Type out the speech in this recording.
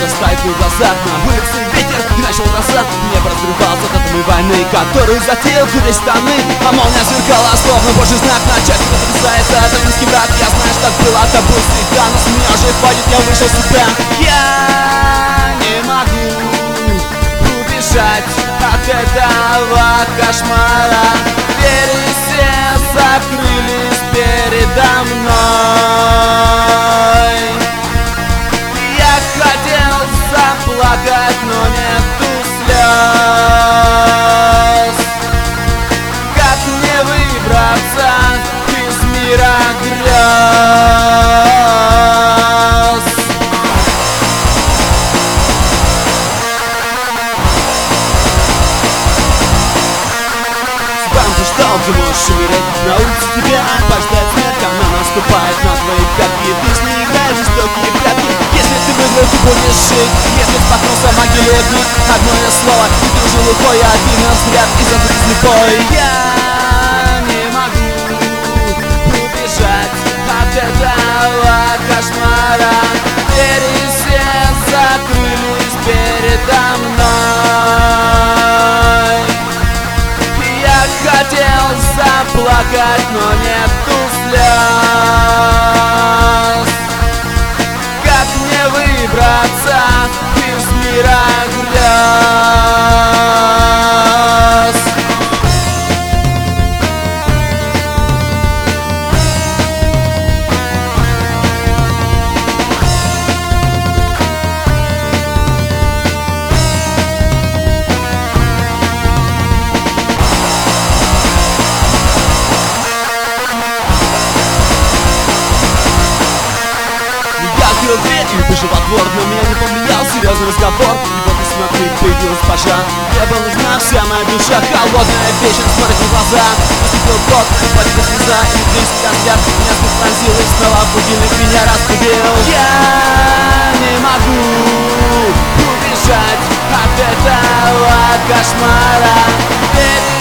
вырастает в глазах. На улице ветер и начал бросать. Небо разрывался от атомной войны, который затеял здесь страны. А молния сверкала, словно божий знак. На части потрясается атомский враг. Я знаю, что было тобой всегда, но с меня уже хватит, я вышел сюда. Я не могу убежать от этого кошмара. Двери все закрылись передо мной. Я хотел заплакать, но нету слез. Как мне выбраться из мира грез? Ты ждал, ты можешь умереть на улице, тебя пождать смерть. Она наступает на твои пятки. Ты с ней играешь жестокие прятки. Если ты выиграл, ты будешь жить. Если споткнулся в могиле дни, одно я слово, и ты уже глухой, один взгляд, и зато ты слепой. Я не могу убежать от этого кошмара. Двери все закрылись передо мной. Хотел заплакать, но нету слез. Как мне выбраться из мира грез? Дверь и вышел во двор, но меня не повлиял серьезный разговор. И вот из темноты появилась пожар. Мне была нужна вся моя душа, холодная вечность смотрит в глаза. Наступил год, хватит слеза, электрический разряд меня спустил, и снова будильник меня разбудил. Я не могу убежать от этого кошмара.